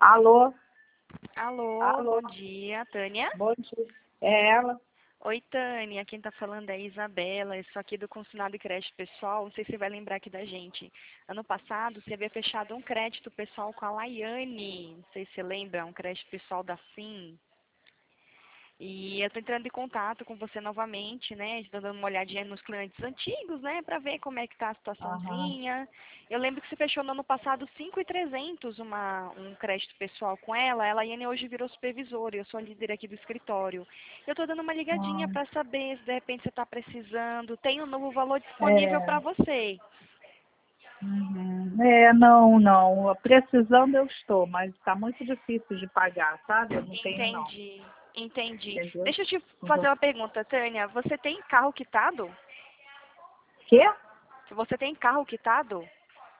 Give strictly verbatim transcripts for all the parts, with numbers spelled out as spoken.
Alô? Alô, Alô? bom dia, Tânia? Bom dia. É ela? Oi, Tânia, quem tá falando é a Isabela, eu sou aqui do Consulado de Crédito Pessoal, não sei se você vai lembrar aqui da gente. Ano passado, você havia fechado um crédito pessoal com a Laiane, não sei se você lembra, um crédito pessoal da Sim. E eu tô entrando em contato com você novamente, né, tô dando uma olhadinha nos clientes antigos, né, pra ver como é que tá a Aham. situaçãozinha. Eu lembro que você fechou no ano passado cinco mil e trezentos uma um crédito pessoal com ela. Ela, a Iane, hoje virou supervisora, eu sou a líder aqui do escritório. Eu tô dando uma ligadinha Ah, pra saber se de repente você tá precisando, tem um novo valor disponível é. pra você. Uhum. É, não, não. Precisando eu estou, mas está muito difícil de pagar, sabe? Eu não tenho não, Entendi, entendi. entendeu? Deixa eu te fazer Uhum. uma pergunta, Tânia, você tem carro quitado? Quê? Você tem carro quitado?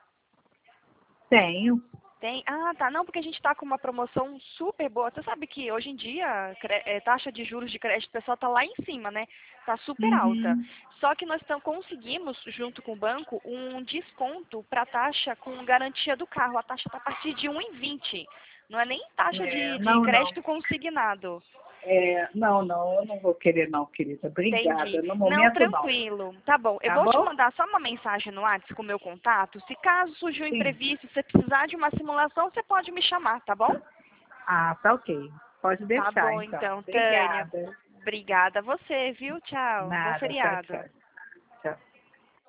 Tenho. Tem? Ah, tá. Não, porque a gente está com uma promoção super boa. Você sabe que hoje em dia cre- eh, taxa de juros de crédito pessoal está lá em cima, né? Está super alta. Uhum. Só que nós tam, conseguimos, junto com o banco, um desconto para a taxa com garantia do carro. A taxa está a partir de um vírgula vinte. Não é nem taxa É, de, de não, não. crédito consignado. É, não, não, eu não vou querer não, querida. Entendi. Obrigada. No Não, momento não. tranquilo. Tá bom. Eu Tá vou te bom? mandar só uma mensagem no WhatsApp com o meu contato. Se caso surgir um Sim. imprevisto, você precisar de uma simulação, você pode me chamar, tá bom? Ah, tá ok. Pode Tá deixar bom, então. então, Tânia. Obrigada. Obrigada a você, viu? Tchau. Bom Nada. Tchau, feriado. tchau.